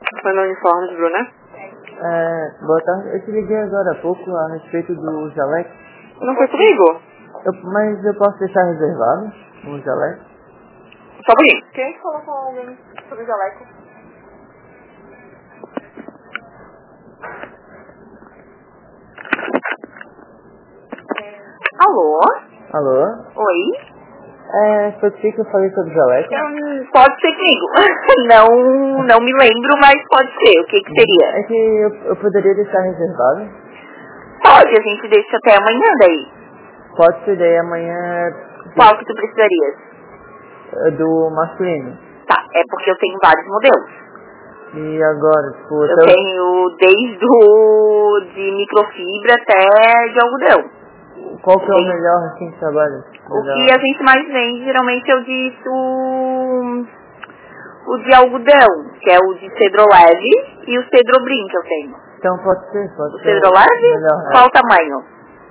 Foi no uniforme, Bruna? Boa tarde. Eu te liguei agora há pouco a respeito do jaleco. Não foi comigo? Mas eu posso deixar reservado o jaleco? Só um pouquinho. Quem falou com alguém sobre o jaleco? Alô? Alô? Oi? Foi que eu falei sobre o jaleco? Pode ser comigo. Não me lembro, mas pode ser. O que seria? É que eu poderia deixar reservado? Pode, a gente deixa até amanhã daí. Pode ser daí amanhã. Qual que tu precisarias? Do masculino. Tá, é porque eu tenho vários modelos. E agora, tipo... Eu tenho desde o de microfibra até de algodão. Qual que é o melhor assim que trabalha? O que a gente mais vende geralmente é o de algodão, que é o de cedro leve, e o cedro brim que eu tenho. Então pode ser. O cedro leve? Melhor, qual o tamanho?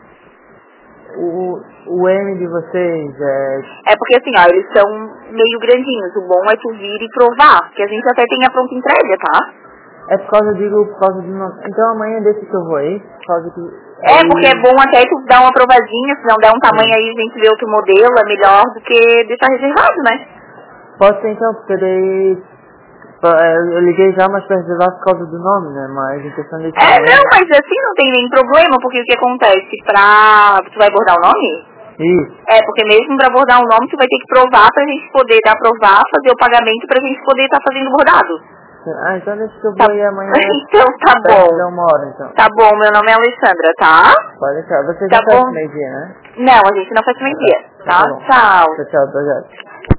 O M de vocês É porque assim, ó, eles são meio grandinhos. O bom é tu vir e provar, que a gente até tem a pronta entrega, tá? É por causa de uma... Então amanhã desse que eu vou aí, por causa que... Porque é bom até tu dar uma provadinha, se não der um tamanho aí a gente vê outro modelo, é melhor do que deixar reservado, né? Pode ser então, porque daí... Eu liguei já, mas pra reservar por causa do nome, né? Mas em questão de... Não, mas assim não tem nem problema, porque o que acontece? Tu vai bordar o nome? Isso. Porque mesmo pra bordar o nome, tu vai ter que provar pra gente poder aprovar, fazer o pagamento pra gente poder estar fazendo o bordado. Então deixa que eu vou aí amanhã. Então tá bom. Dá uma hora, então. Tá bom, meu nome é Alessandra, tá? Pode deixar. Você Tá já faz bom. meio-dia, né? Não, a gente não faz meio-dia, tá? Bom. Tchau. Tchau, obrigado.